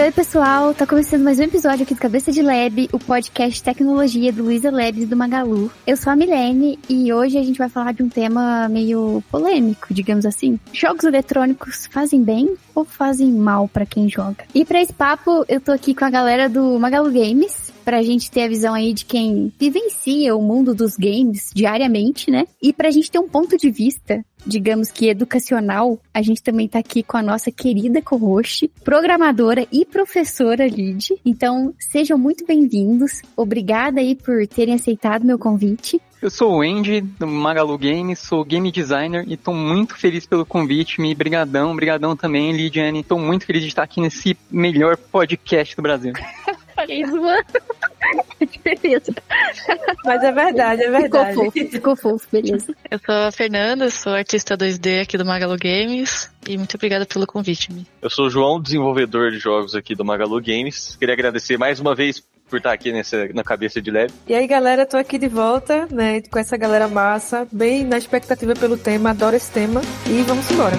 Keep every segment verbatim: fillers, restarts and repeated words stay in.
Oi, pessoal, tá começando mais um episódio aqui do Cabeça de Lab, o podcast Tecnologia do Luiza Labs e do Magalu. Eu sou a Milene e hoje a gente vai falar de um tema meio polêmico, digamos assim. Jogos eletrônicos fazem bem ou fazem mal pra quem joga? E pra esse papo, eu tô aqui com a galera do Magalu Games, pra gente ter a visão aí de quem vivencia o mundo dos games diariamente, né? E pra gente ter um ponto de vista, digamos que educacional, a gente também tá aqui com a nossa querida co-host, programadora e professora Lid. Então, sejam muito bem-vindos. Obrigada aí por terem aceitado meu convite. Eu sou o Andy, do Magalu Games, sou game designer e tô muito feliz pelo convite. Me brigadão, brigadão também, Lidiane. Tô muito feliz de estar aqui nesse melhor podcast do Brasil. Falei isso, mano. Beleza. Mas é verdade, é verdade. Ficou fofo, ficou fofo, beleza. Eu sou a Fernanda, sou artista dois D aqui do Magalu Games e muito obrigada pelo convite. Mi. Eu sou o João, desenvolvedor de jogos aqui do Magalu Games. Queria agradecer mais uma vez por estar aqui nessa, na Cabeça de Lab. E aí, galera, tô aqui de volta, né, com essa galera massa, bem na expectativa pelo tema, adoro esse tema e vamos embora.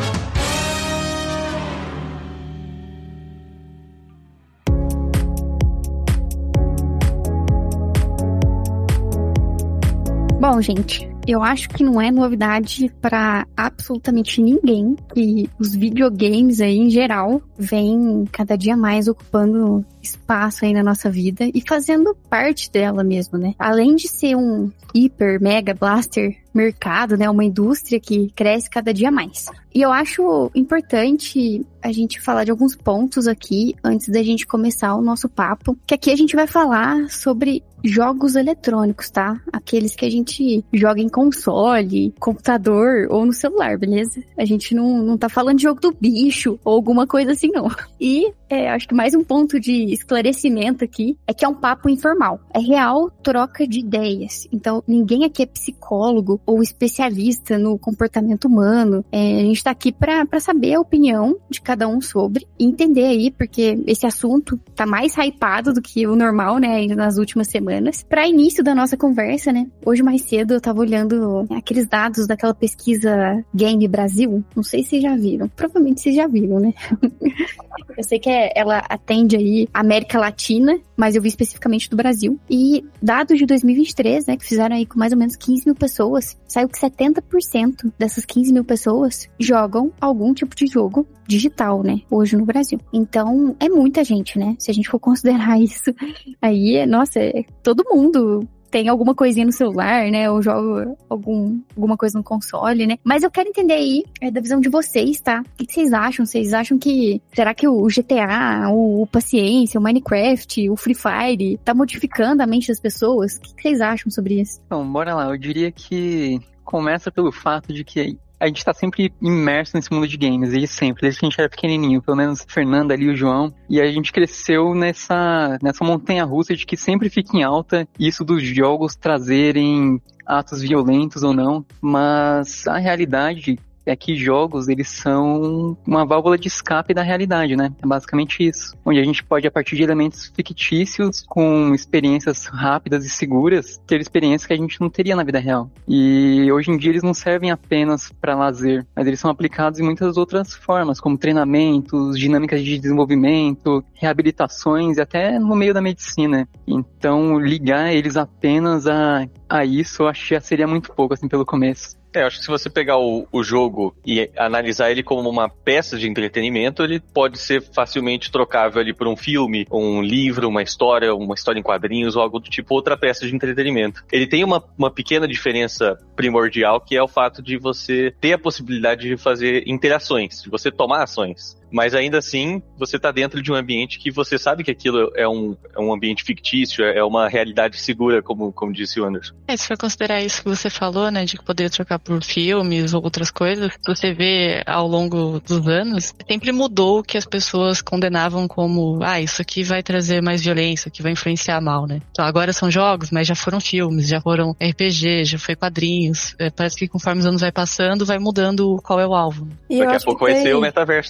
Bom, gente, eu acho que não é novidade para absolutamente ninguém que os videogames aí, em geral, vêm cada dia mais ocupando espaço aí na nossa vida e fazendo parte dela mesmo, né? Além de ser um hiper, mega, blaster mercado, né? Uma indústria que cresce cada dia mais. E eu acho importante a gente falar de alguns pontos aqui antes da gente começar o nosso papo, que aqui a gente vai falar sobre jogos eletrônicos, tá? Aqueles que a gente joga em console, computador ou no celular, beleza? A gente não, não tá falando de jogo do bicho ou alguma coisa assim, não. E é, acho que mais um ponto de esclarecimento aqui é que é um papo informal. É real troca de ideias. Então, ninguém aqui é psicólogo ou especialista no comportamento humano. É, a gente tá aqui pra, pra saber a opinião de cada um sobre e entender aí, porque esse assunto tá mais hypado do que o normal, né, nas últimas semanas. Pra início da nossa conversa, né, hoje mais cedo eu tava olhando aqueles dados daquela pesquisa Game Brasil. Não sei se vocês já viram. Provavelmente vocês já viram, né? Eu sei que é, ela atende aí a América Latina, mas eu vi especificamente do Brasil. E dados de dois mil e vinte e três, né, que fizeram aí com mais ou menos quinze mil pessoas, saiu que setenta por cento dessas quinze mil pessoas jogam algum tipo de jogo digital, né, hoje no Brasil. Então, é muita gente, né? Se a gente for considerar isso, aí, nossa, é todo mundo tem alguma coisinha no celular, né, ou joga algum, alguma coisa no console, né, mas eu quero entender aí, é, da visão de vocês, tá? O que vocês acham? Vocês acham que, será que o G T A, o, o Paciência, o Minecraft, o Free Fire, tá modificando a mente das pessoas? O que vocês acham sobre isso? Então, bora lá, eu diria que começa pelo fato de que a gente tá sempre imerso nesse mundo de games, desde sempre, desde que a gente era pequenininho, pelo menos Fernanda ali, o João, e a gente cresceu nessa, nessa montanha-russa de que sempre fica em alta isso dos jogos trazerem atos violentos ou não, mas a realidade é que jogos, eles são uma válvula de escape da realidade, né? É basicamente isso. Onde a gente pode, a partir de elementos fictícios, com experiências rápidas e seguras, ter experiências que a gente não teria na vida real. E hoje em dia eles não servem apenas para lazer, mas eles são aplicados em muitas outras formas, como treinamentos, dinâmicas de desenvolvimento, reabilitações e até no meio da medicina. Então, ligar eles apenas a, a isso, eu acho que já seria muito pouco, assim, pelo começo. É, eu acho que se você pegar o, o jogo e analisar ele como uma peça de entretenimento, ele pode ser facilmente trocável ali por um filme, um livro, uma história, uma história em quadrinhos ou algo do tipo, outra peça de entretenimento. Ele tem uma, uma pequena diferença primordial, que é o fato de você ter a possibilidade de fazer interações, de você tomar ações. Mas ainda assim, você tá dentro de um ambiente que você sabe que aquilo é um, é um ambiente fictício, é uma realidade segura, como, como disse o Anderson. É, se for considerar isso que você falou, né, de poder trocar por filmes ou outras coisas, você vê ao longo dos anos, sempre mudou o que as pessoas condenavam como, ah, isso aqui vai trazer mais violência, que vai influenciar mal, né? Então agora são jogos, mas já foram filmes, já foram R P G, já foi quadrinhos. É, parece que conforme os anos vai passando, vai mudando qual é o alvo. E daqui a pouco vai tem... ser o metaverso também.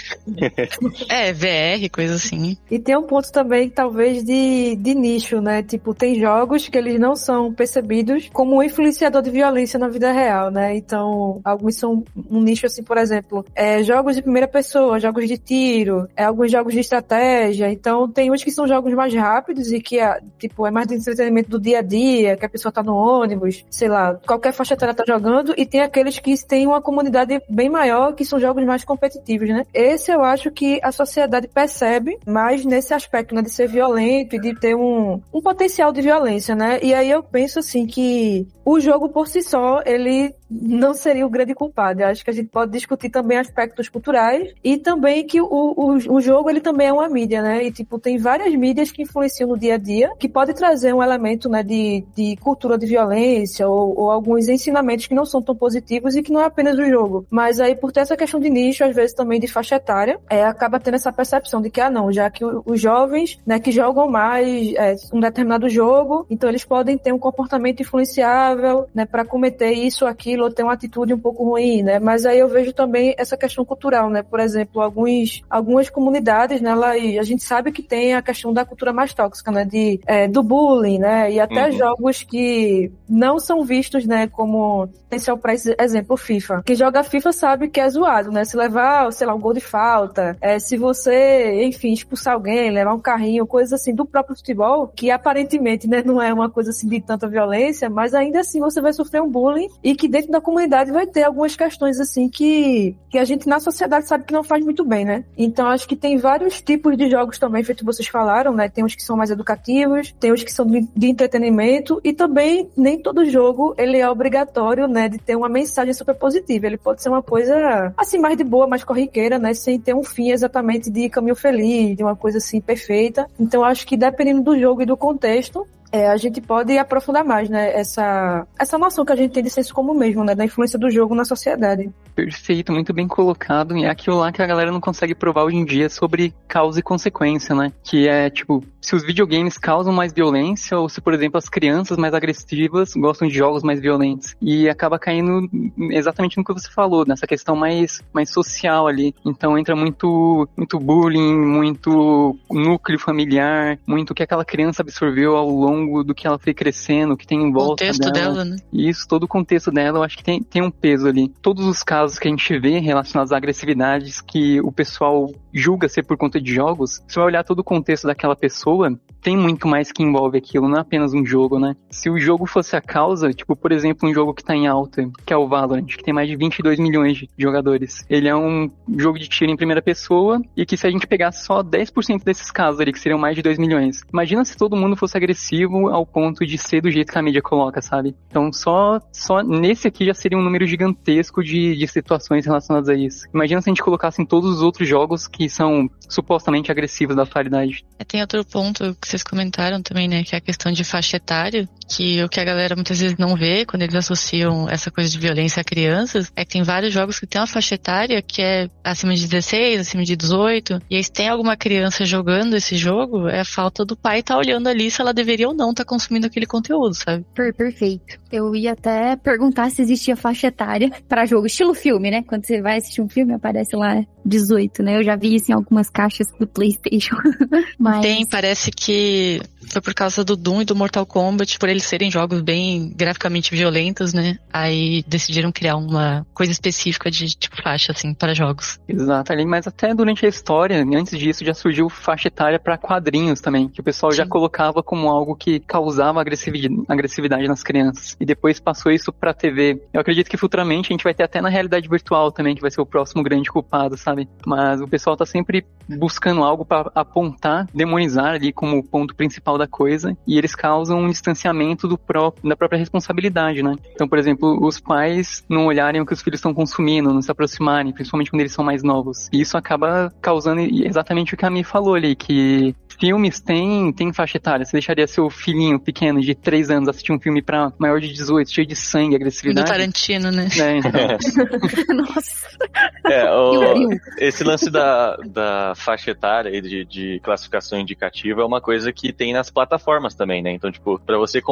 É, V R, coisa assim. E tem um ponto também, talvez, de, de nicho, né? Tipo, tem jogos que eles não são percebidos como um influenciador de violência na vida real, né? Então, alguns são um nicho, assim, por exemplo, é, jogos de primeira pessoa, jogos de tiro, é, alguns jogos de estratégia. Então, tem uns que são jogos mais rápidos e que, tipo, é mais de entretenimento do dia a dia, que a pessoa tá no ônibus, sei lá, qualquer faixa etária tá jogando, e tem aqueles que têm uma comunidade bem maior, que são jogos mais competitivos, né? Esse eu acho que a sociedade percebe mais nesse aspecto, né, de ser violento e de ter um, um potencial de violência, né? E aí eu penso, assim, que o jogo por si só, ele não seria o grande culpado. Eu acho que a gente pode discutir também aspectos culturais e também que o, o, o jogo, ele também é uma mídia, né? E, tipo, tem várias mídias que influenciam no dia a dia, que pode trazer um elemento, né, de, de cultura de violência ou, ou alguns ensinamentos que não são tão positivos e que não é apenas o jogo. Mas aí, por ter essa questão de nicho, às vezes também de faixa etária, é, acaba tendo essa percepção de que, ah, não, já que o, os jovens, né, que jogam mais é, um determinado jogo, então eles podem ter um comportamento influenciável, né, para cometer isso, aquilo, ou ter uma atitude um pouco ruim, né? Mas aí eu vejo também essa questão cultural, né? Por exemplo, alguns, algumas comunidades, né, lá, a gente sabe que tem a questão da cultura mais tóxica, né? De, é, do bullying, né? E até uhum. jogos que não são vistos, né, como potencial para exemplo, FIFA. Quem joga FIFA sabe que é zoado, né? Se levar, sei lá, um gol de falta, é, se você, enfim, expulsar alguém, levar um carrinho, coisas assim do próprio futebol, que aparentemente, né, não é uma coisa assim de tanta violência, mas ainda assim você vai sofrer um bullying e que dentro da comunidade vai ter algumas questões assim que, que a gente na sociedade sabe que não faz muito bem, né? Então acho que tem vários tipos de jogos também, feito vocês falaram, né? Tem uns que são mais educativos, tem uns que são de, de entretenimento e também nem todo jogo ele é obrigatório, né, de ter uma mensagem super positiva. Ele pode ser uma coisa assim mais de boa, mais corriqueira, né, sem ter um fim exatamente de caminho feliz, de uma coisa assim perfeita. Então acho que dependendo do jogo e do contexto, É, a gente pode aprofundar mais, né, essa, essa noção que a gente tem de senso comum mesmo, né, da influência do jogo na sociedade. Perfeito, muito bem colocado. E é aquilo lá que a galera não consegue provar hoje em dia sobre causa e consequência, né? Que é, tipo, se os videogames causam mais violência ou se, por exemplo, as crianças mais agressivas gostam de jogos mais violentos. E acaba caindo exatamente no que você falou, nessa questão mais, mais social ali. Então entra muito, muito bullying, muito núcleo familiar, muito o que aquela criança absorveu ao longo do que ela foi crescendo, o que tem em volta dela. O contexto dela, né? Isso, todo o contexto dela, eu acho que tem, tem um peso ali. Todos os casos que a gente vê relacionados a agressividades que o pessoal julga ser por conta de jogos, se vai olhar todo o contexto daquela pessoa, tem muito mais que envolve aquilo, não é apenas um jogo, né? Se o jogo fosse a causa, tipo, por exemplo, um jogo que tá em alta, que é o Valorant, que tem mais de vinte e dois milhões de jogadores. Ele é um jogo de tiro em primeira pessoa e que se a gente pegar só dez por cento desses casos ali, que seriam mais de dois milhões, imagina se todo mundo fosse agressivo ao ponto de ser do jeito que a mídia coloca, sabe? Então só, só nesse aqui já seria um número gigantesco de, de situações relacionadas a isso. Imagina se a gente colocasse em todos os outros jogos que são supostamente agressivos da atualidade. É, tem outro ponto que vocês comentaram também, né, que é a questão de faixa etária, que o que a galera muitas vezes não vê quando eles associam essa coisa de violência a crianças, é que tem vários jogos que tem uma faixa etária que é acima de dezesseis, acima de dezoito, e aí se tem alguma criança jogando esse jogo, é a falta do pai estar tá olhando ali se ela deveria ou não estar tá consumindo aquele conteúdo, sabe? Perfeito. Eu ia até perguntar se existia faixa etária para jogo, estilo filme, né? Quando você vai assistir um filme, aparece lá dezoito, né? Eu já vi isso em algumas caixas do PlayStation. Mas... Tem, parece que foi por causa do Doom e do Mortal Kombat, por eles serem jogos bem graficamente violentos, né? Aí decidiram criar uma coisa específica de tipo faixa, assim, para jogos. Exato, mas até durante a história, antes disso, já surgiu faixa etária para quadrinhos também, que o pessoal Sim. já colocava como algo que causava agressividade, agressividade nas crianças. E depois passou isso pra T V. Eu acredito que futuramente a gente vai ter até na realidade virtual também, que vai ser o próximo grande culpado, sabe? Mas o pessoal tá sempre buscando algo para apontar, demonizar ali como ponto principal da coisa, e eles causam um distanciamento do próprio, da própria responsabilidade, né? Então, por exemplo, os pais não olharem o que os filhos estão consumindo, não se aproximarem, principalmente quando eles são mais novos. E isso acaba causando exatamente o que a Mi falou ali, que filmes têm, têm faixa etária. Você deixaria seu filhinho pequeno de três anos assistir um filme pra maior de dezoito, cheio de sangue, agressividade? Do Tarantino, né? É, então. Nossa. É, o, esse lance da, da faixa etária e de, de classificação indicativa é uma coisa que tem nas plataformas também, né? Então, tipo, pra você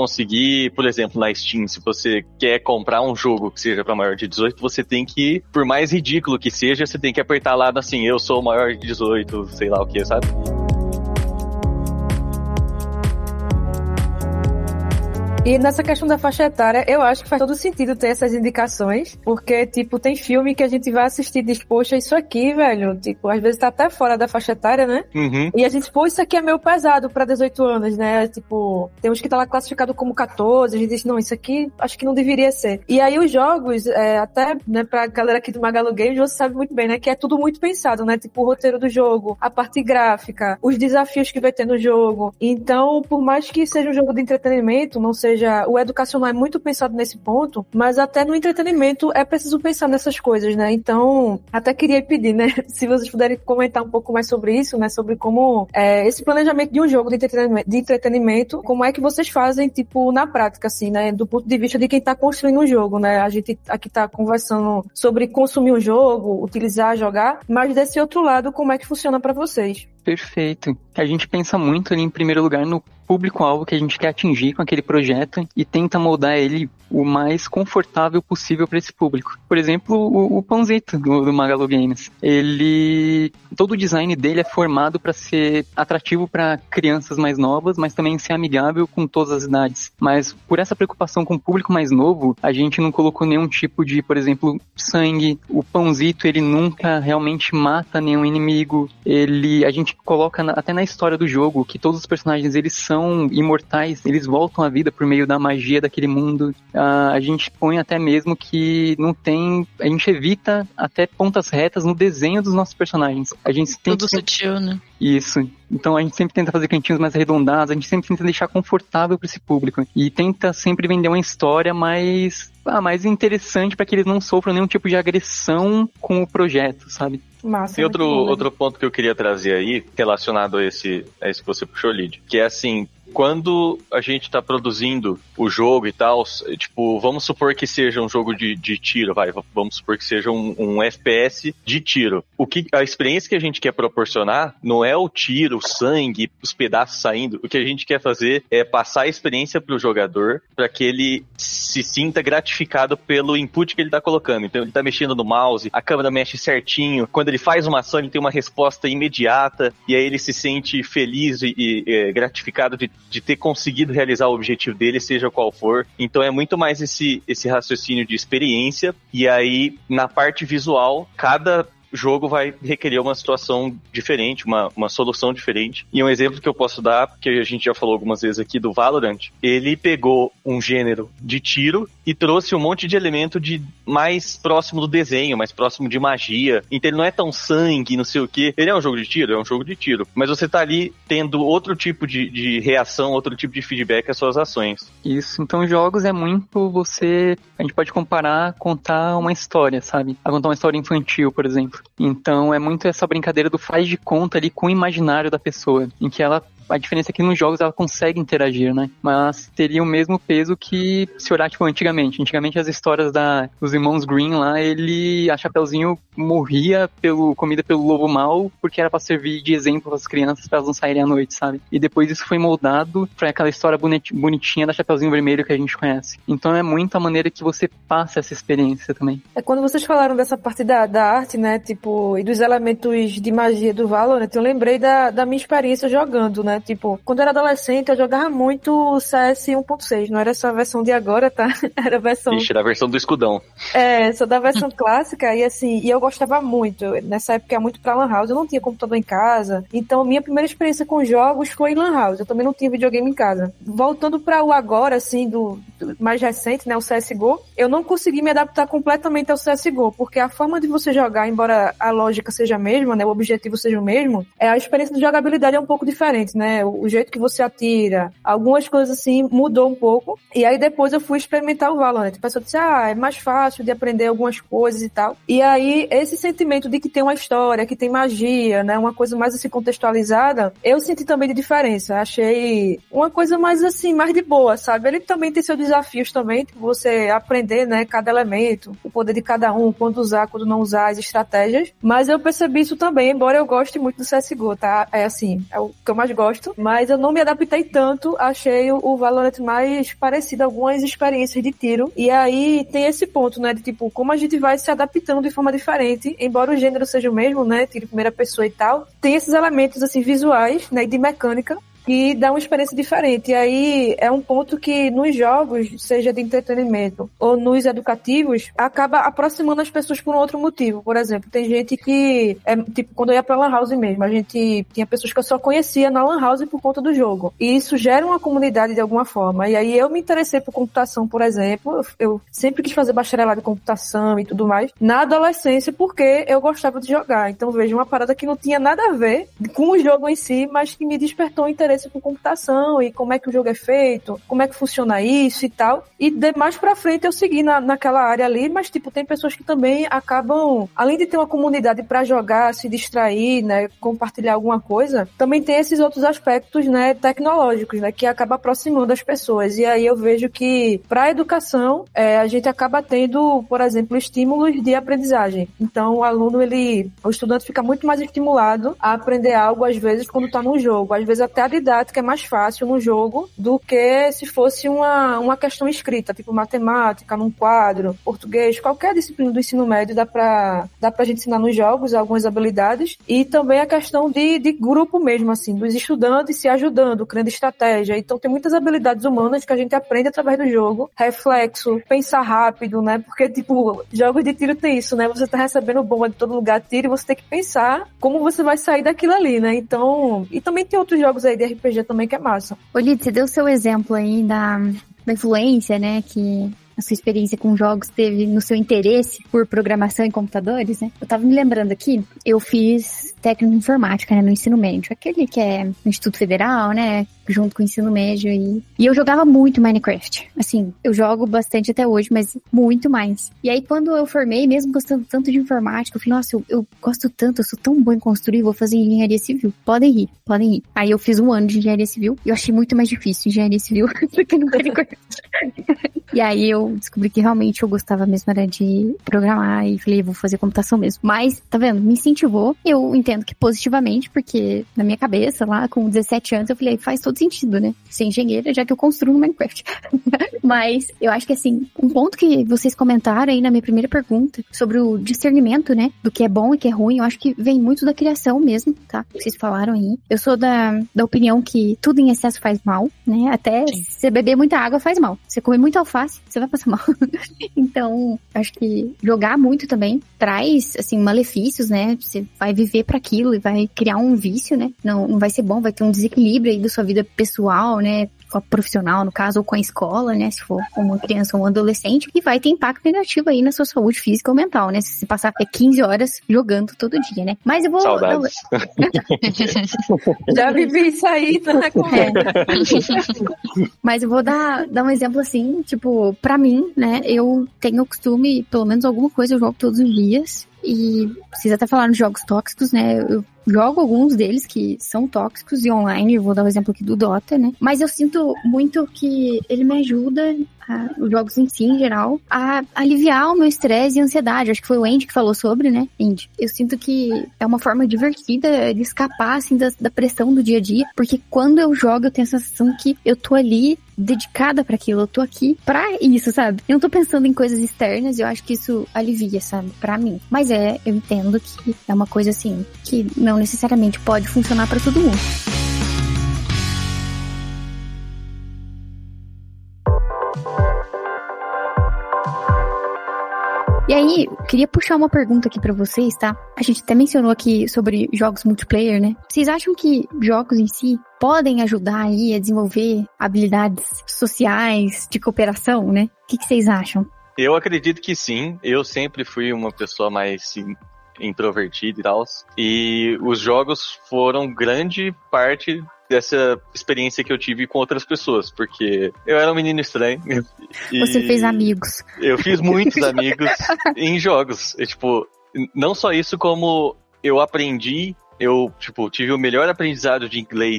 conseguir, por exemplo, na Steam, se você quer comprar um jogo que seja para maior de dezoito, você tem que, por mais ridículo que seja, você tem que apertar lá assim, eu sou maior de dezoito, sei lá o que, sabe? E nessa questão da faixa etária, eu acho que faz todo sentido ter essas indicações, porque, tipo, tem filme que a gente vai assistir e diz, poxa, isso aqui, velho, tipo, às vezes tá até fora da faixa etária, né? Uhum. E a gente, pô, isso aqui é meio pesado pra dezoito anos, né? Tipo, tem uns que tá lá classificado como catorze, a gente diz, não, isso aqui acho que não deveria ser. E aí os jogos, é, até, né, pra galera aqui do Magalu Games, você sabe muito bem, né, que é tudo muito pensado, né? Tipo, o roteiro do jogo, a parte gráfica, os desafios que vai ter no jogo. Então, por mais que seja um jogo de entretenimento, não seja o educacional é muito pensado nesse ponto, mas até no entretenimento é preciso pensar nessas coisas, né? Então, até queria pedir, né? Se vocês puderem comentar um pouco mais sobre isso, né? Sobre como é, esse planejamento de um jogo de entretenimento, de entretenimento, como é que vocês fazem, tipo, na prática, assim, né? Do ponto de vista de quem tá construindo um jogo, né? A gente aqui tá conversando sobre consumir um jogo, utilizar, jogar, mas desse outro lado, como é que funciona pra vocês? Perfeito. A gente pensa muito ali, em primeiro lugar, no público-alvo que a gente quer atingir com aquele projeto e tenta moldar ele o mais confortável possível para esse público. Por exemplo, o, o Pãozito do, do Magalu Games. Ele, todo o design dele é formado para ser atrativo para crianças mais novas, mas também ser amigável com todas as idades. Mas por essa preocupação com o público mais novo, a gente não colocou nenhum tipo de, por exemplo, sangue. O Pãozito, ele nunca realmente mata nenhum inimigo. Ele, a gente coloca na, até na história do jogo que todos os personagens eles são imortais, eles voltam à vida por meio da magia daquele mundo. Uh, a gente põe até mesmo que não tem, a gente evita até pontas retas no desenho dos nossos personagens. A gente tem tudo sutil, né? Isso. Então a gente sempre tenta fazer cantinhos mais arredondados, a gente sempre tenta deixar confortável para esse público e tenta sempre vender uma história mais, ah, mais interessante para que eles não sofram nenhum tipo de agressão com o projeto, sabe? Massa, Tem outro, bom, né? outro ponto que eu queria trazer aí, relacionado a esse, a esse que você puxou, Lid, que é assim, quando a gente tá produzindo o jogo e tal, tipo, vamos supor que seja um jogo de, de tiro, vai, vamos supor que seja um, um F P S de tiro. O que, a experiência que a gente quer proporcionar não é o tiro, o sangue, os pedaços saindo. O que a gente quer fazer é passar a experiência pro jogador para que ele se sinta gratificado pelo input que ele tá colocando. Então ele tá mexendo no mouse, a câmera mexe certinho, quando ele faz uma ação ele tem uma resposta imediata e aí ele se sente feliz e, e é, gratificado de de ter conseguido realizar o objetivo dele, seja qual for. Então é muito mais esse, esse raciocínio de experiência, e aí na parte visual, cada jogo vai requerer uma situação diferente, uma, uma solução diferente. E um exemplo que eu posso dar, que a gente já falou algumas vezes aqui do Valorant, ele pegou um gênero de tiro e trouxe um monte de elemento de mais próximo do desenho, mais próximo de magia. Então ele não é tão sangue, não sei o quê. Ele é um jogo de tiro? É um jogo de tiro. Mas você tá ali tendo outro tipo de, de reação, outro tipo de feedback às suas ações. Isso. Então jogos é muito você... A gente pode comparar, contar uma história, sabe? A contar uma história infantil, por exemplo. Então é muito essa brincadeira do faz de conta ali com o imaginário da pessoa, em que ela, a diferença é que nos jogos ela consegue interagir, né? Mas teria o mesmo peso que se olhar, tipo, antigamente. Antigamente as histórias da, dos irmãos Green lá, ele, a Chapeuzinho morria pelo, comida pelo lobo mau, porque era pra servir de exemplo para as crianças, para elas não saírem à noite, sabe? E depois isso foi moldado pra aquela história bonitinha da Chapeuzinho Vermelho que a gente conhece. Então é muito a maneira que você passa essa experiência também. É quando vocês falaram dessa parte da, da arte, né, tipo, e dos elementos de magia do Valorant, eu lembrei da, da minha experiência jogando, né? Tipo, quando eu era adolescente, eu jogava muito C S um ponto seis. Não era essa versão de agora, tá? Era a versão... Ixi, era a versão do escudão. É, só da versão clássica. E assim, e eu gostava muito. Nessa época, ia muito pra Lan House. Eu não tinha computador em casa. Então, minha primeira experiência com jogos foi em Lan House. Eu também não tinha videogame em casa. Voltando pra o agora, assim, do, do mais recente, né? O C S G O. Eu não consegui me adaptar completamente ao C S G O. Porque a forma de você jogar, embora a lógica seja a mesma, né? O objetivo seja o mesmo, é, a experiência de jogabilidade é um pouco diferente, né? O jeito que você atira, algumas coisas assim mudou um pouco. E aí depois eu fui experimentar o Valorant. A pessoa disse, ah, é mais fácil de aprender algumas coisas e tal. E aí esse sentimento de que tem uma história, que tem magia, né? Uma coisa mais assim contextualizada, eu senti também de diferença. Achei uma coisa mais assim, mais de boa, sabe? Ele também tem seus desafios também, tipo, você aprender, né, cada elemento, o poder de cada um, quando usar, quando não usar, as estratégias. Mas eu percebi isso também, embora eu goste muito do C S G O, tá? É assim, é o que eu mais gosto, mas eu não me adaptei tanto, achei o Valorant mais parecido a algumas experiências de tiro. E aí tem esse ponto, né, de tipo, como a gente vai se adaptando de forma diferente, embora o gênero seja o mesmo, né, tiro em primeira pessoa e tal, tem esses elementos, assim, visuais, né, de mecânica, que dá uma experiência diferente. E aí é um ponto que nos jogos, seja de entretenimento ou nos educativos, acaba aproximando as pessoas por um outro motivo. Por exemplo, tem gente que, é, tipo, quando eu ia pra Lan House mesmo, a gente tinha pessoas que eu só conhecia na Lan House por conta do jogo. E isso gera uma comunidade de alguma forma. E aí eu me interessei por computação, por exemplo. Eu, eu sempre quis fazer bacharelado em computação e tudo mais, na adolescência, porque eu gostava de jogar. Então veja, uma parada que não tinha nada a ver com o jogo em si, mas que me despertou interesse por computação e como é que o jogo é feito, como é que funciona isso e tal. E de mais pra frente eu segui na, naquela área ali, mas tipo, tem pessoas que também acabam, além de ter uma comunidade pra jogar, se distrair, né, compartilhar alguma coisa, também tem esses outros aspectos, né, tecnológicos, né, que acaba aproximando as pessoas. E aí eu vejo que pra educação, é, a gente acaba tendo, por exemplo, estímulos de aprendizagem. Então o aluno, ele, o estudante fica muito mais estimulado a aprender algo, às vezes, quando tá num jogo. Às vezes até a didática é mais fácil no jogo do que se fosse uma, uma questão escrita, tipo matemática, num quadro, português, qualquer disciplina do ensino médio dá pra, dá pra gente ensinar nos jogos algumas habilidades. E também a questão de, de grupo mesmo, assim, dos estudantes se ajudando, criando estratégia. Então tem muitas habilidades humanas que a gente aprende através do jogo. Reflexo, pensar rápido, né? Porque, tipo, jogos de tiro tem isso, né? Você tá recebendo bomba de todo lugar, tiro, e você tem que pensar como você vai sair daquilo ali, né? Então, e também tem outros jogos aí de R P G também que é massa. Ô, Lid, você deu o seu exemplo aí da, da influência, né, que a sua experiência com jogos teve no seu interesse por programação em computadores, né? Eu tava me lembrando aqui, eu fiz técnico em informática, né, no ensino médio, aquele que é no Instituto Federal, né, junto com o ensino médio, e, e eu jogava muito Minecraft. Assim, eu jogo bastante até hoje, mas muito mais. E aí, quando eu formei, mesmo gostando tanto de informática, eu falei, nossa, eu, eu gosto tanto, eu sou tão bom em construir, vou fazer engenharia civil. Podem rir, podem rir. Aí eu fiz um ano de engenharia civil, e eu achei muito mais difícil engenharia civil do que no Minecraft. E aí eu descobri que realmente eu gostava mesmo era de programar, e falei, vou fazer computação mesmo. Mas, tá vendo, me incentivou, eu entendo que positivamente, porque na minha cabeça, lá com dezessete anos, eu falei, faz todo sentido, né? Ser engenheira, já que eu construo no Minecraft. Mas eu acho que, assim, um ponto que vocês comentaram aí na minha primeira pergunta, sobre o discernimento, né, do que é bom e que é ruim, eu acho que vem muito da criação mesmo, tá? Vocês falaram aí. Eu sou da, da opinião que tudo em excesso faz mal, né? Até Sim. Você beber muita água faz mal. Você comer muita alface, você vai passar mal. Então, acho que jogar muito também traz, assim, malefícios, né? Você vai viver pra aquilo e vai criar um vício, né? Não, não vai ser bom, vai ter um desequilíbrio aí da sua vida pessoal, né? Com a profissional, no caso, ou com a escola, né? Se for uma criança ou um adolescente, e vai ter impacto negativo aí na sua saúde física ou mental, né? Se você passar é, quinze horas jogando todo dia, né? Mas eu vou... Saudades. Já vivi isso aí, tá? É. Mas eu vou dar, dar um exemplo assim, tipo, pra mim, né? Eu tenho o costume, pelo menos alguma coisa eu jogo todos os dias. E vocês até falaram de jogos tóxicos, né? Eu jogo alguns deles que são tóxicos e online, eu vou dar o um exemplo aqui do Dota, né? Mas eu sinto muito que ele me ajuda, a, os jogos em si, em geral, a aliviar o meu estresse e ansiedade. Acho que foi o Andy que falou sobre, né, Andy? Eu sinto que é uma forma divertida de escapar, assim, da, da pressão do dia a dia, porque quando eu jogo eu tenho a sensação que eu tô ali dedicada pra aquilo, eu tô aqui pra isso, sabe? Eu não tô pensando em coisas externas e eu acho que isso alivia, sabe? Pra mim. Mas é, eu entendo que é uma coisa assim, que não necessariamente pode funcionar pra todo mundo. E aí, eu queria puxar uma pergunta aqui pra vocês, tá? A gente até mencionou aqui sobre jogos multiplayer, né? Vocês acham que jogos em si podem ajudar aí a desenvolver habilidades sociais, de cooperação, né? O que, que vocês acham? Eu acredito que sim. Eu sempre fui uma pessoa mais sim, introvertida e tal. E os jogos foram grande parte dessa experiência que eu tive com outras pessoas, porque eu era um menino estranho. Você fez amigos. Eu fiz muitos amigos em jogos. E, tipo, não só isso, como eu aprendi, eu, tipo, tive o melhor aprendizado de inglês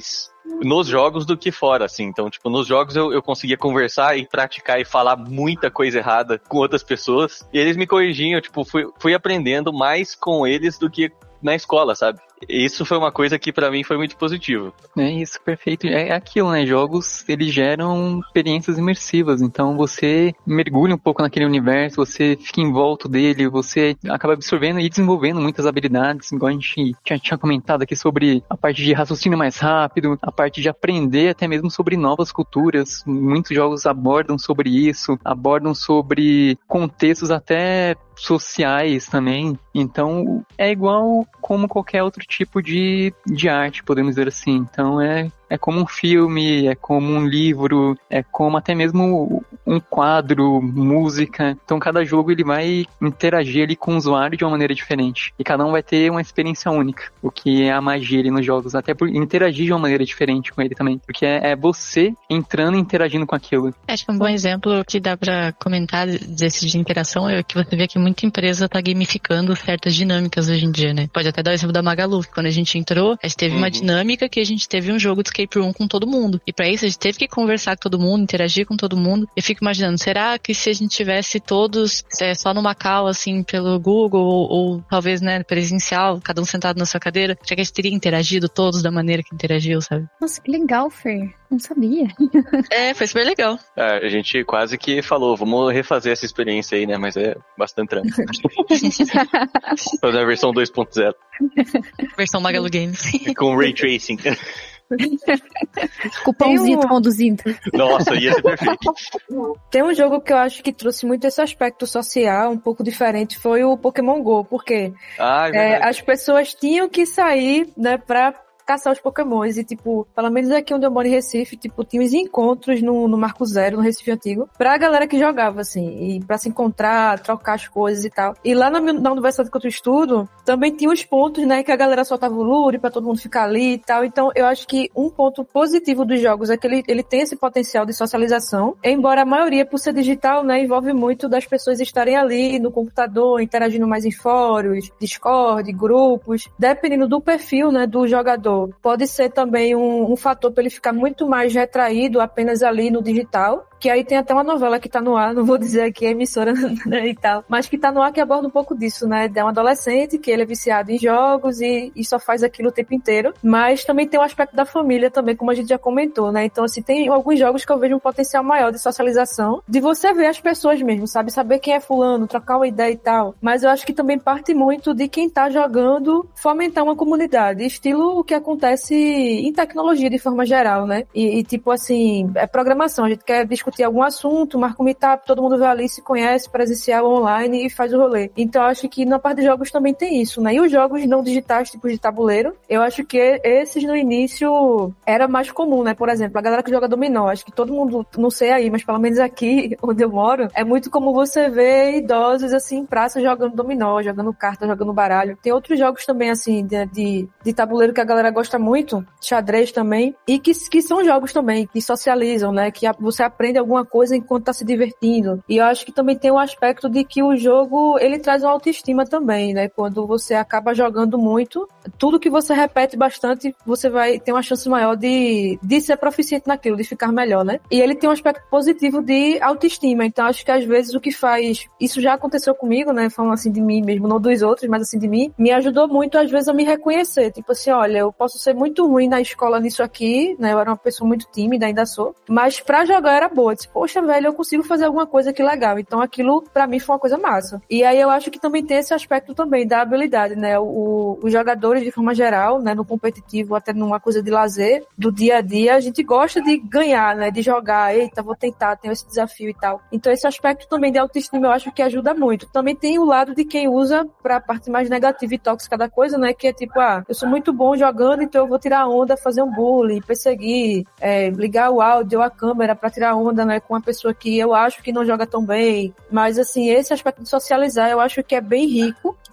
nos jogos do que fora, assim. Então, tipo, nos jogos eu, eu conseguia conversar e praticar e falar muita coisa errada com outras pessoas. E eles me corrigiam, eu, tipo, fui, fui aprendendo mais com eles do que na escola, sabe? Isso foi uma coisa que pra mim foi muito positivo. É isso, perfeito. É aquilo, né? Jogos, eles geram experiências imersivas. Então você mergulha um pouco naquele universo, você fica em volta dele, você acaba absorvendo e desenvolvendo muitas habilidades. Igual a gente tinha, tinha comentado aqui sobre a parte de raciocínio mais rápido, a parte de aprender até mesmo sobre novas culturas. Muitos jogos abordam sobre isso, abordam sobre contextos até sociais também. Então é igual como qualquer outro tipo de, de arte, podemos dizer assim. Então é, é como um filme, é como um livro, é como até mesmo um quadro, música. Então cada jogo ele vai interagir ali com o usuário de uma maneira diferente. E cada um vai ter uma experiência única, o que é a magia ali nos jogos. Até por interagir de uma maneira diferente com ele também. Porque é, é você entrando e interagindo com aquilo. Acho que um bom exemplo que dá pra comentar desse de interação é que você vê que muita empresa tá gamificando certas dinâmicas hoje em dia, né? Pode até dar o exemplo da Magalu, que quando a gente entrou, a gente teve uhum. uma dinâmica que a gente teve um jogo de escape room com todo mundo. E pra isso a gente teve que conversar com todo mundo, interagir com todo mundo. Eu fico imaginando, será que se a gente tivesse todos é, só numa call, assim, pelo Google, ou, ou talvez, né, presencial, cada um sentado na sua cadeira, será que a gente teria interagido todos da maneira que interagiu, sabe? Nossa, que legal, Fer. Não sabia. É, foi super legal. É, a gente quase que falou, vamos refazer essa experiência aí, né? Mas é bastante trampo. Fazer a versão dois ponto zero. Versão Magalu Games. Com Ray Tracing. Cupomzito um... conduzindo. Nossa, ia ser perfeito. Tem um jogo que eu acho que trouxe muito esse aspecto social, um pouco diferente, foi o Pokémon Go, porque ah, é é, as pessoas tinham que sair, né, pra caçar os pokémons, e tipo, pelo menos aqui onde eu moro em Recife, tipo, tinha uns encontros no, no Marco Zero, no Recife Antigo, pra galera que jogava, assim, e pra se encontrar, trocar as coisas e tal. E lá na, na universidade que eu estudo, também tinha os pontos, né, que a galera soltava o lure pra todo mundo ficar ali e tal. Então, eu acho que um ponto positivo dos jogos é que ele, ele tem esse potencial de socialização, embora a maioria, por ser digital, né, envolve muito das pessoas estarem ali no computador, interagindo mais em fóruns, Discord, grupos, dependendo do perfil, né, do jogador. Pode ser também um, um fator para ele ficar muito mais retraído apenas ali no digital, que aí tem até uma novela que tá no ar, não vou dizer aqui a emissora, né, e tal, mas que tá no ar que aborda um pouco disso, né, de um adolescente que ele é viciado em jogos e, e só faz aquilo o tempo inteiro, mas também tem o aspecto da família também, como a gente já comentou, né, então assim, tem alguns jogos que eu vejo um potencial maior de socialização, de você ver as pessoas mesmo, sabe, saber quem é fulano, trocar uma ideia e tal, mas eu acho que também parte muito de quem tá jogando fomentar uma comunidade, estilo o que acontece em tecnologia de forma geral, né, e, e tipo assim, é programação, a gente quer discutir algum assunto, marca um meetup, todo mundo vai ali, se conhece, presencial, online e faz o rolê. Então eu acho que na parte de jogos também tem isso, né? E os jogos não digitais, tipo de tabuleiro, eu acho que esses no início era mais comum, né? Por exemplo, a galera que joga dominó, acho que todo mundo, não sei aí, mas pelo menos aqui onde eu moro, é muito comum você ver idosos assim em praça jogando dominó, jogando carta, jogando baralho. Tem outros jogos também assim de, de, de tabuleiro que a galera gosta muito, xadrez também, e que, que são jogos também, que socializam, né? Que você aprende alguma coisa enquanto tá se divertindo. E eu acho que também tem um aspecto de que o jogo, ele traz uma autoestima também, né? Quando você acaba jogando muito, tudo que você repete bastante, você vai ter uma chance maior de, de ser proficiente naquilo, de ficar melhor, né? E ele tem um aspecto positivo de autoestima. Então, acho que às vezes o que faz... Isso já aconteceu comigo, né? Falando assim de mim mesmo, não dos outros, mas assim de mim. Me ajudou muito, às vezes, a me reconhecer. Tipo assim, olha, eu posso ser muito ruim na escola nisso aqui, né? Eu era uma pessoa muito tímida, ainda sou. Mas pra jogar eu era boa. Eu disse, poxa, velho, eu consigo fazer alguma coisa que legal. Então, aquilo, pra mim, foi uma coisa massa. E aí, eu acho que também tem esse aspecto também da habilidade, né? O, os jogadores, de forma geral, né? No competitivo, até numa coisa de lazer, do dia a dia, a gente gosta de ganhar, né? De jogar. Eita, vou tentar, tenho esse desafio e tal. Então, esse aspecto também de autoestima, eu acho que ajuda muito. Também tem o lado de quem usa pra parte mais negativa e tóxica da coisa, né? Que é tipo, ah, eu sou muito bom jogando, então eu vou tirar onda, fazer um bullying, perseguir, é, ligar o áudio ou a câmera pra tirar onda, né? Com uma pessoa que eu acho que não joga tão bem. Mas, assim, esse aspecto de socializar, eu acho que é bem rico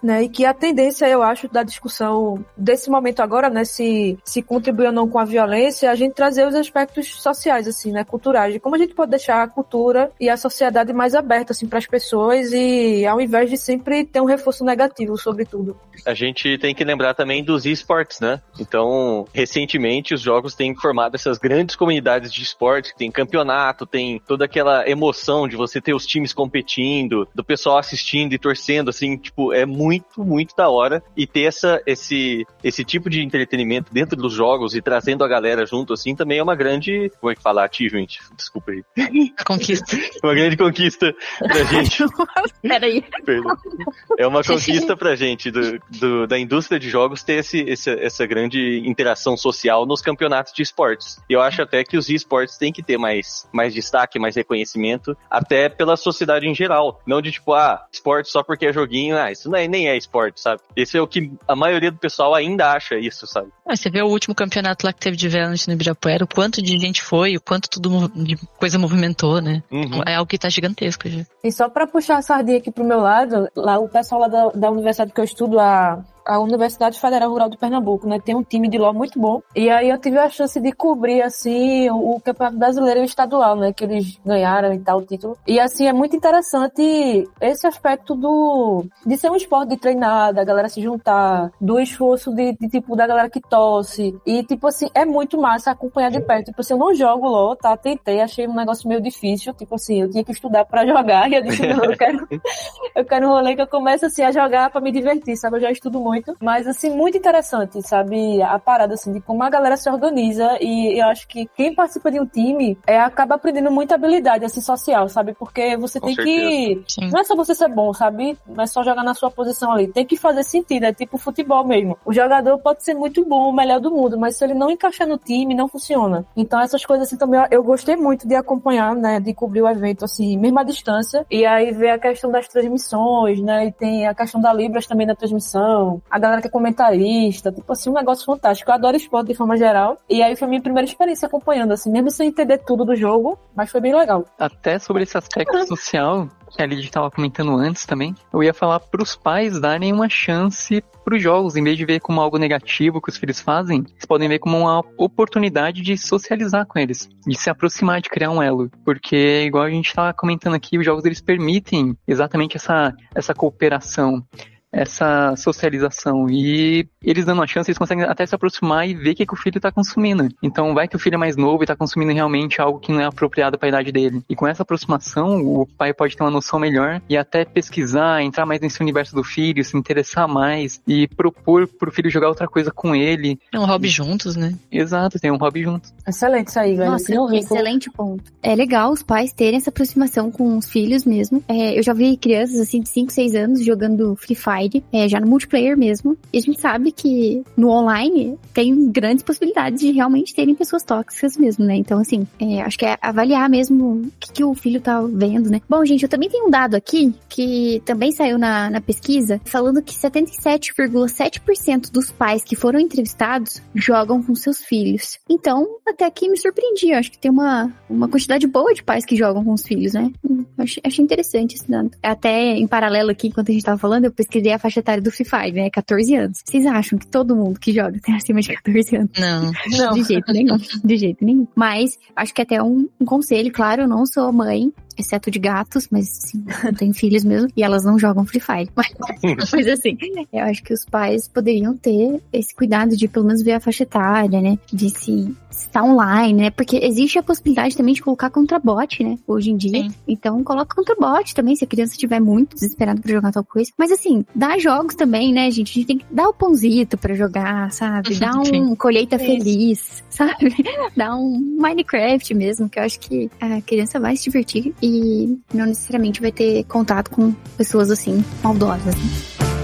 né? E que a tendência, eu acho, da discussão desse momento agora, né? Se, se contribui ou não com a violência, a gente trazer os aspectos sociais, assim, né? Culturais, de como a gente pode deixar a cultura e a sociedade mais aberta, assim, para as pessoas e ao invés de sempre ter um reforço negativo sobre tudo. A gente tem que lembrar também dos esportes, né? Então, recentemente, os jogos têm formado essas grandes comunidades de esporte, tem campeonato, tem toda aquela emoção de você ter os times competindo, do pessoal assistindo e torcendo, assim, tipo, é muito, muito da hora. E ter essa, esse, esse tipo de entretenimento dentro dos jogos e trazendo a galera junto, assim, também é uma grande, como é que fala? Achievement, desculpa aí. Conquista. Uma grande conquista pra gente. Peraí. Perdão. É uma conquista pra gente do, do, da indústria de jogos ter esse, esse, essa grande interação social nos campeonatos de esportes. E eu acho até que os esportes têm que ter mais, mais destaque, mais reconhecimento, até pela sociedade em geral. Não de tipo, ah, esporte só porque é joguinho, ah, isso não é, nem é esporte, sabe? Esse é o que a maioria do pessoal ainda acha isso, sabe? Ah, você vê o último campeonato lá que teve de Valorant no Ibirapuera, o quanto de gente foi, o quanto tudo de coisa movimentou, né? Uhum. É algo que tá gigantesco já. E só pra puxar a sardinha aqui pro meu lado, lá o pessoal lá da, da universidade que eu estudo, a... a Universidade Federal Rural de Pernambuco, né, tem um time de LoL muito bom, e aí eu tive a chance de cobrir, assim, o, o Campeonato Brasileiro e o Estadual, né, que eles ganharam e tal, o título, e assim, é muito interessante esse aspecto do, de ser um esporte de treinar, da galera se juntar, do esforço de, de tipo, da galera que torce, e tipo assim, é muito massa acompanhar de perto, tipo assim, eu não jogo LoL, tá, tentei, achei um negócio meio difícil, tipo assim, eu tinha que estudar pra jogar, e eu disse, não, eu quero, eu quero um rolê que eu comece, assim, a jogar pra me divertir, sabe, eu já estudo muito, Muito, mas assim, muito interessante, sabe, a parada assim, de como a galera se organiza, e eu acho que quem participa de um time é, acaba aprendendo muita habilidade assim, social, sabe, porque você Com tem certeza. que, Sim. não é só você ser bom, sabe, não é só jogar na sua posição ali, tem que fazer sentido, é tipo futebol mesmo, o jogador pode ser muito bom, o melhor do mundo, mas se ele não encaixar no time, não funciona, então essas coisas assim também, eu gostei muito de acompanhar, né, de cobrir o evento assim, mesmo à distância, e aí ver a questão das transmissões, né, e tem a questão da Libras também da transmissão, a galera que é comentarista, tipo assim, um negócio fantástico. Eu adoro esporte de forma geral. E aí foi a minha primeira experiência acompanhando, assim, mesmo sem entender tudo do jogo, mas foi bem legal. Até sobre esse aspecto social, que a Lidy estava comentando antes também, eu ia falar pros pais darem uma chance pros jogos, em vez de ver como algo negativo que os filhos fazem, eles podem ver como uma oportunidade de socializar com eles, de se aproximar, de criar um elo, porque igual a gente estava comentando aqui, os jogos eles permitem exatamente essa, essa cooperação, essa socialização, e eles dando uma chance, eles conseguem até se aproximar e ver o que, que o filho está consumindo. Então vai que o filho é mais novo e está consumindo realmente algo que não é apropriado para a idade dele. E com essa aproximação, o pai pode ter uma noção melhor e até pesquisar, entrar mais nesse universo do filho, se interessar mais e propor pro filho jogar outra coisa com ele. É um hobby juntos, né? Exato, tem um hobby junto. Excelente isso aí, galera. Nossa, excelente ponto. É legal os pais terem essa aproximação com os filhos mesmo. É, eu já vi crianças assim de cinco, seis anos jogando Free Fire, é, já no multiplayer mesmo. E a gente sabe que no online tem grandes possibilidades de realmente terem pessoas tóxicas mesmo, né? Então, assim, é, acho que é avaliar mesmo o que, que o filho tá vendo, né? Bom, gente, eu também tenho um dado aqui que também saiu na, na pesquisa, falando que setenta e sete vírgula sete por cento dos pais que foram entrevistados jogam com seus filhos. Então, até aqui me surpreendi. Eu acho que tem uma, uma quantidade boa de pais que jogam com os filhos, né? Achei, achei interessante esse dado. Até em paralelo aqui, enquanto a gente tava falando, eu pesquisei a faixa etária do Free Fire, né? catorze anos. Vocês acham que todo mundo que joga tem acima de catorze anos? Não. Não. De jeito nenhum. De jeito nenhum. Mas, acho que até um, um conselho, claro, eu não sou mãe, exceto de gatos, mas sim, eu tenho filhos mesmo, e elas não jogam Free Fire. Mas, mas assim, eu acho que os pais poderiam ter esse cuidado de pelo menos ver a faixa etária, né? De se estar online, né? Porque existe a possibilidade também de colocar contra bot, né? Hoje em dia. Sim. Então, coloca contra bot também, se a criança estiver muito desesperada pra jogar tal coisa. Mas assim, dá jogos também, né, gente? A gente tem que dar o pãozito pra jogar, sabe? Dar um Sim. colheita Sim. feliz, sabe? Dar um Minecraft mesmo, que eu acho que a criança vai se divertir e não necessariamente vai ter contato com pessoas assim, maldosas, né?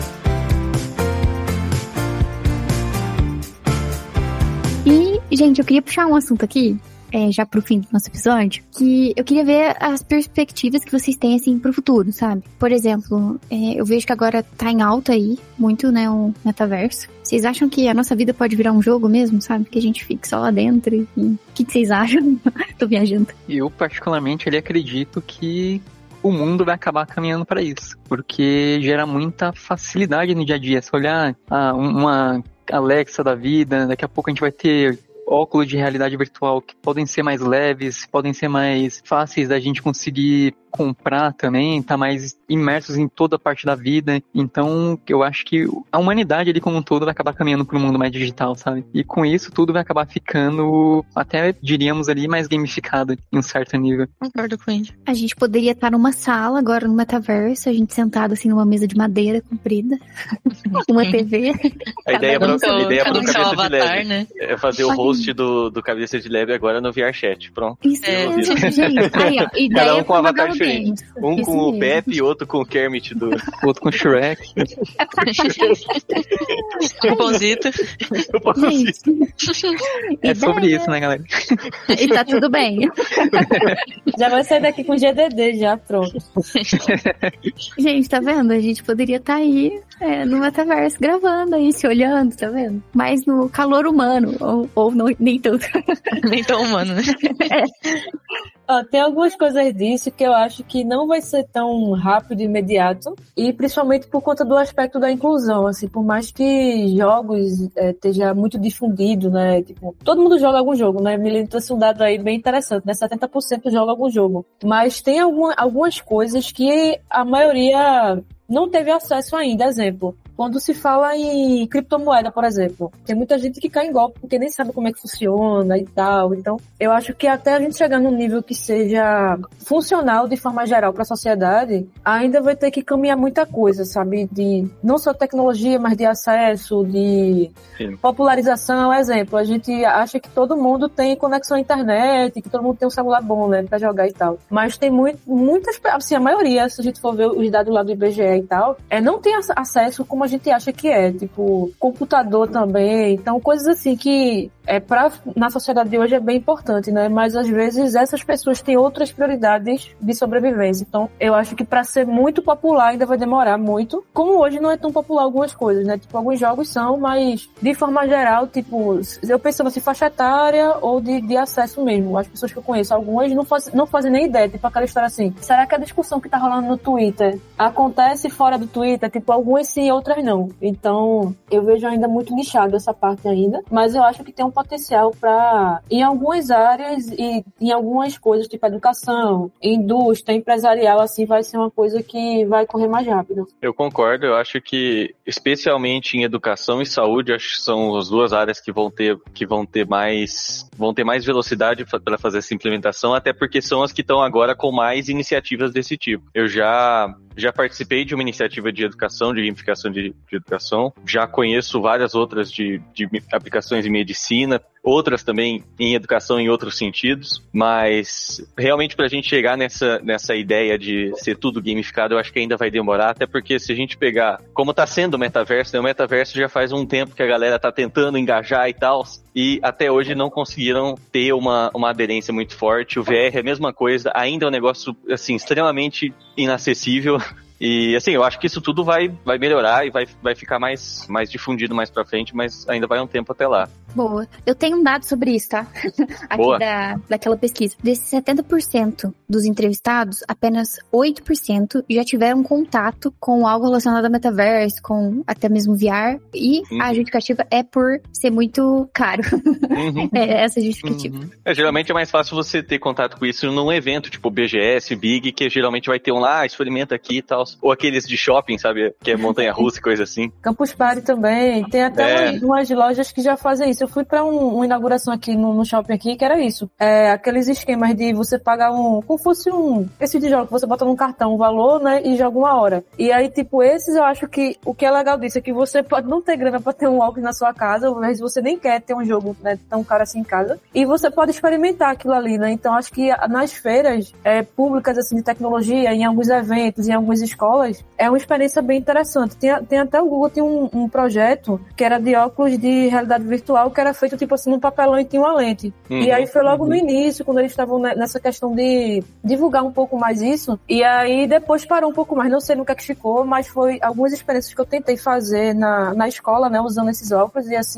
E, gente, eu queria puxar um assunto aqui, é, já pro fim do nosso episódio, que eu queria ver as perspectivas que vocês têm, assim, pro futuro, sabe? Por exemplo, é, eu vejo que agora tá em alta aí, muito, né, o metaverso. Vocês acham que a nossa vida pode virar um jogo mesmo, sabe? Que a gente fique só lá dentro e... O que, que vocês acham? Tô viajando. Eu, particularmente, ali acredito que o mundo vai acabar caminhando para isso, porque gera muita facilidade no dia a dia. Se olhar ah, uma Alexa da vida, daqui a pouco a gente vai ter óculos de realidade virtual que podem ser mais leves, podem ser mais fáceis da gente conseguir comprar também, tá mais imersos em toda a parte da vida. Então, eu acho que a humanidade ali como um todo vai acabar caminhando para um mundo mais digital, sabe? E com isso, tudo vai acabar ficando, até diríamos ali, mais gamificado em um certo nível. Concordo com ele. A gente poderia estar numa sala agora no metaverso, a gente sentado assim numa mesa de madeira comprida, uma T V. A ideia para seu, a ideia pro cabeça Cabeça de Lab, né? É fazer o host do, do Cabeça de Lab agora no V R Chat. Pronto. Isso É. mesmo, gente. Aí, ó, ideia Cada um com um pra avatar Magalu diferente. Games. Um Isso com o mesmo. Pepe e outro com o Kermit do... Outro com Shrek. O Pãozito. Gente, É sobre ideia. isso, né, galera? E tá tudo bem. Já vai sair daqui com G D D já, pronto. Gente, tá vendo? A gente poderia estar aí é, no metaverso gravando aí, se olhando, tá vendo? Mas no calor humano, ou, ou não, nem tanto. Nem tão humano, né? Ó, tem algumas coisas disso que eu acho que não vai ser tão rápido e imediato, e principalmente por conta do aspecto da inclusão, assim, por mais que jogos é, esteja muito difundido, né, tipo, todo mundo joga algum jogo, né, me trouxe um dado aí bem interessante, né, setenta por cento joga algum jogo, mas tem alguma, algumas coisas que a maioria não teve acesso ainda. Exemplo, quando se fala em criptomoeda, por exemplo, tem muita gente que cai em golpe porque nem sabe como é que funciona e tal. Então, eu acho que até a gente chegar num nível que seja funcional de forma geral para a sociedade, ainda vai ter que caminhar muita coisa, sabe? De não só tecnologia, mas de acesso, de Sim. popularização. Exemplo, a gente acha que todo mundo tem conexão à internet, que todo mundo tem um celular bom, né, para jogar e tal. Mas tem muito, muitas, assim, a maioria, se a gente for ver os dados lá do I B G E e tal, é, não tem acesso como a gente acha que é, tipo, computador também, então coisas assim que é pra, na sociedade de hoje é bem importante, né, mas às vezes essas pessoas têm outras prioridades de sobrevivência, então eu acho que pra ser muito popular ainda vai demorar muito, como hoje não é tão popular algumas coisas, né, tipo, alguns jogos são, mas de forma geral, tipo, eu pensando assim, faixa etária ou de, de acesso mesmo, as pessoas que eu conheço, algumas não, faz, não fazem nem ideia, tipo aquela história assim, será que a discussão que tá rolando no Twitter acontece fora do Twitter? Tipo, algumas sim, outras não. Então, eu vejo ainda muito nichado essa parte ainda, mas eu acho que tem um potencial para, em algumas áreas e em algumas coisas, tipo educação, indústria, empresarial, assim, vai ser uma coisa que vai correr mais rápido. Eu concordo, eu acho que, especialmente em educação e saúde, acho que são as duas áreas que vão ter, que vão ter mais, vão ter mais velocidade para fazer essa implementação, até porque são as que estão agora com mais iniciativas desse tipo. Eu já Já participei de uma iniciativa de educação, de gamificação de, de educação. Já conheço várias outras de, de aplicações em medicina, outras também em educação em outros sentidos. Mas realmente para a gente chegar nessa, nessa ideia de ser tudo gamificado, eu acho que ainda vai demorar. Até porque se a gente pegar como está sendo o metaverso, né, o metaverso já faz um tempo que a galera está tentando engajar e tal. E até hoje não conseguiram ter uma, uma aderência muito forte. O V R é a mesma coisa, ainda é um negócio assim, extremamente inacessível. E assim, eu acho que isso tudo vai, vai melhorar e vai, vai ficar mais, mais difundido mais pra frente, mas ainda vai um tempo até lá. Boa. Eu tenho um dado sobre isso, tá? Aqui Boa. da, daquela pesquisa. Desses setenta por cento dos entrevistados, apenas oito por cento já tiveram contato com algo relacionado ao metaverso, com até mesmo V R. E Uhum. a justificativa é por ser muito caro. Uhum. É essa a justificativa. Uhum. É, geralmente é mais fácil você ter contato com isso num evento, tipo B G S, Big, que geralmente vai ter um lá, ah, experimenta aqui e tal. Ou aqueles de shopping, sabe? Que é montanha-russa e coisa assim. Campus Party também, tem até É. umas, umas lojas que já fazem isso. Eu fui pra um, uma inauguração aqui no, no shopping aqui, que era isso. É, aqueles esquemas de você pagar um, como fosse um, esse de jogo que você bota num cartão um valor, né, e joga uma hora. E aí, tipo, esses eu acho que o que é legal disso é que você pode não ter grana pra ter um óculos na sua casa, mas você nem quer ter um jogo, né, tão caro assim em casa. E você pode experimentar aquilo ali, né? Então acho que nas feiras é, públicas, assim, de tecnologia, em alguns eventos, em algumas escolas, é uma experiência bem interessante. Tem, tem até o Google tem um, um projeto que era de óculos de realidade virtual, que era feito tipo assim num papelão e tinha uma lente. Uhum, E aí foi logo uhum. no início, quando eles estavam nessa questão de divulgar um pouco mais isso. E aí depois parou um pouco mais, não sei no que é que ficou, mas foi algumas experiências que eu tentei fazer na, na escola, né, usando esses óculos, e assim,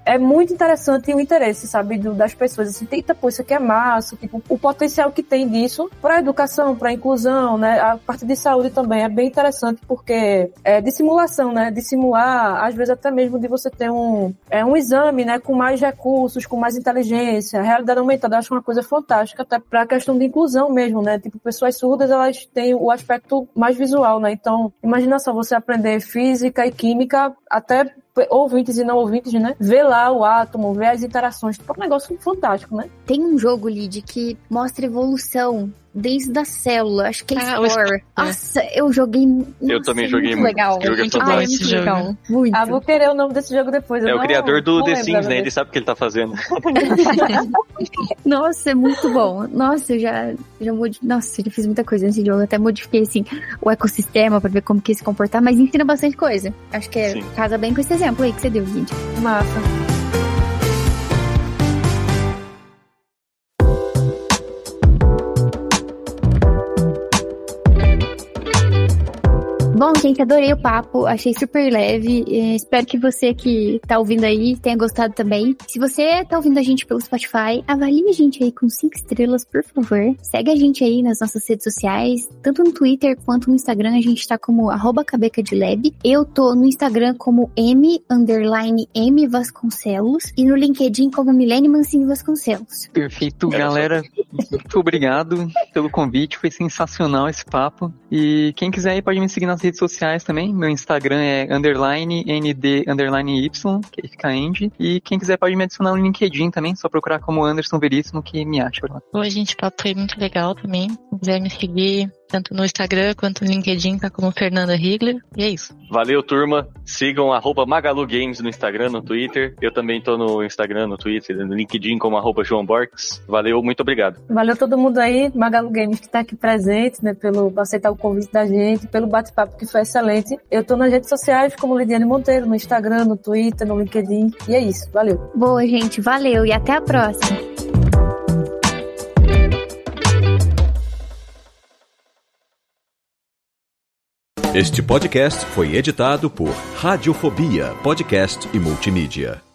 é muito interessante o interesse, sabe, do, das pessoas, assim, eita, pô, isso aqui é massa, tipo, o potencial que tem disso pra educação, pra inclusão, né, a parte de saúde também é bem interessante, porque é de simulação, né, de simular, às vezes até mesmo de você ter um, é, um exame, né, com mais recursos, com mais inteligência, a realidade aumentada, eu acho uma coisa fantástica, até pra questão de inclusão mesmo, né, tipo, pessoas surdas, elas têm o aspecto mais visual, né, então, imagina só você aprender física e química, até ouvintes e não ouvintes, né? Ver lá o átomo, ver as interações, tipo, é um negócio fantástico, né? Tem um jogo, Lid, que mostra evolução desde a célula, acho que é ah, Spore. Nossa, eu joguei. Nossa, eu também joguei muito legal. Jogo muito ah, é muito legal. Jogo. Muito. Ah, vou querer o nome desse jogo depois. É eu o não, criador do The Sims, né? Ele Ele sabe o que ele tá fazendo. Nossa, é muito bom. Nossa, eu já, já mod... Nossa, eu já fiz muita coisa nesse jogo. Eu até modifiquei, assim, o ecossistema pra ver como que ia se comportar, mas ensina bastante coisa. Acho que é, casa bem com esse exemplo aí que você deu, gente. Massa. Bom, gente, adorei o papo, achei super leve, é, espero que você que tá ouvindo aí tenha gostado também. Se você tá ouvindo a gente pelo Spotify, avalie a gente aí com cinco estrelas, por favor. Segue a gente aí nas nossas redes sociais, tanto no Twitter quanto no Instagram, a gente tá como arroba cabecadilab. Eu tô no Instagram como M, underline M Vasconcelos, e no LinkedIn como Milene Mancini Vasconcelos. Perfeito, galera. Muito obrigado pelo convite, foi sensacional esse papo. E quem quiser aí pode me seguir nas redes sociais também. Meu Instagram é underline nd underline y, que aí fica Andy. E quem quiser pode me adicionar no LinkedIn também, só procurar como Anderson Veríssimo que me acha por lá. Oi, gente, o papo foi muito legal também. Se quiser me seguir tanto no Instagram quanto no LinkedIn, tá como Fernanda Rigler. E é isso. Valeu, turma. Sigam arroba Magalu Games no Instagram, no Twitter. Eu também tô no Instagram, no Twitter, no LinkedIn como arroba João Borges. Valeu, muito obrigado. Valeu todo mundo aí, Magalu Games que tá aqui presente, né, pelo aceitar o convite da gente, pelo bate-papo que foi excelente. Eu tô nas redes sociais como Lidiane Monteiro, no Instagram, no Twitter, no LinkedIn. E é isso, valeu. Boa, gente, valeu e até a próxima. Este podcast foi editado por Radiofobia, podcast e multimídia.